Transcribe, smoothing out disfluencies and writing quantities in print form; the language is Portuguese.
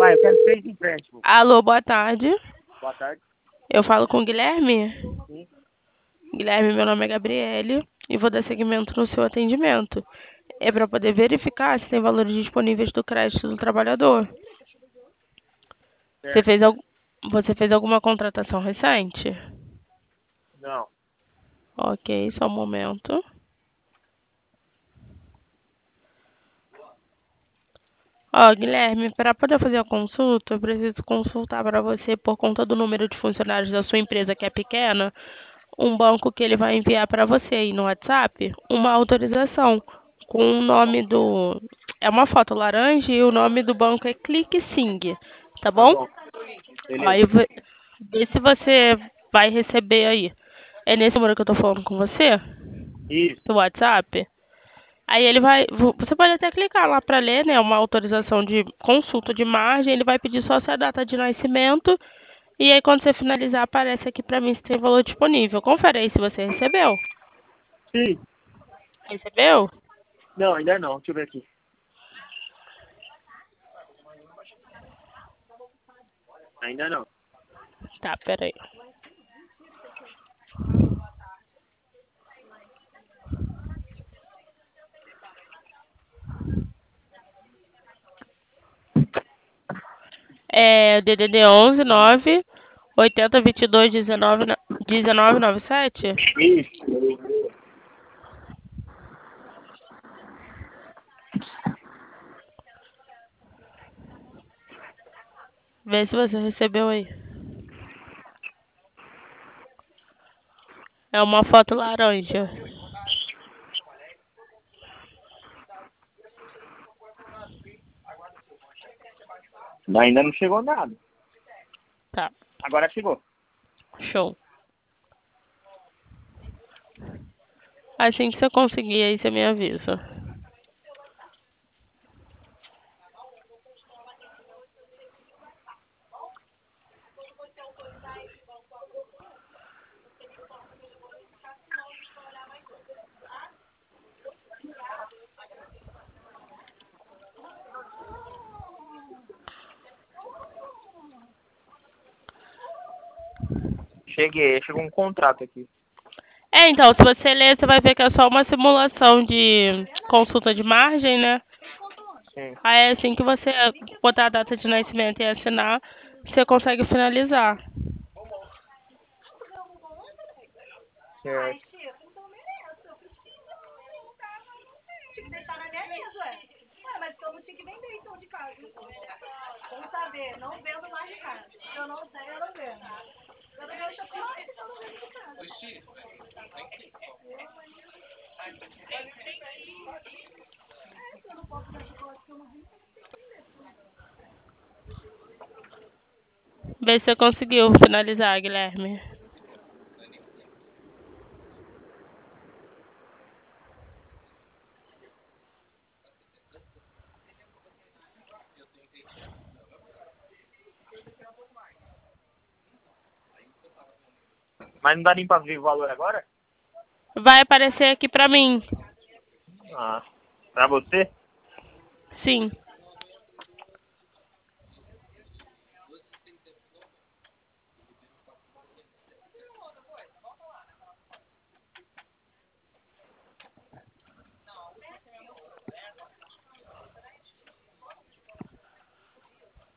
Pai, eu quero 3 empréstimos. Alô, boa tarde. Boa tarde. Eu falo com o Guilherme? Sim. Guilherme, meu nome é Gabriele e vou dar seguimento no seu atendimento. É para poder verificar se tem valores disponíveis do crédito do trabalhador. Você Certo. fez, você fez alguma contratação recente? Não. Ok, só um momento. Ó, Guilherme, para poder fazer a consulta, eu preciso consultar para você, por conta do número de funcionários da sua empresa que é pequena, um banco que ele vai enviar para você aí no WhatsApp uma autorização com o nome do... É uma foto laranja e o nome do banco é ClickSing, tá Tá bom? bom. Beleza. Aí vê se você vai receber aí. É nesse número que eu tô falando com você? Isso. Do WhatsApp? Aí ele vai, você pode até clicar lá para ler, né, uma autorização de consulta de margem, ele vai pedir só a data de nascimento, e aí quando você finalizar aparece aqui para mim se tem valor disponível. Confere aí se você recebeu. Sim. Recebeu? Não, ainda não. Deixa eu ver aqui. Ainda não. Tá, peraí. É DDD 11 9 80 22 19 97. Isso. Vê se você recebeu aí. É uma foto laranja. Ainda não chegou nada. Tá, Agora chegou. show. Assim que você conseguir aí, você me avisa. Cheguei. Chegou um contrato aqui. É, então, se você ler, você vai ver que é só uma simulação de consulta de margem, né? Sim. Aí, assim que você botar a data de nascimento e assinar, você consegue finalizar. Certo. Vê se você conseguiu finalizar, Guilherme. Mas não dá nem pra ver o valor agora? Vai aparecer aqui pra mim. Ah. Pra você? Sim.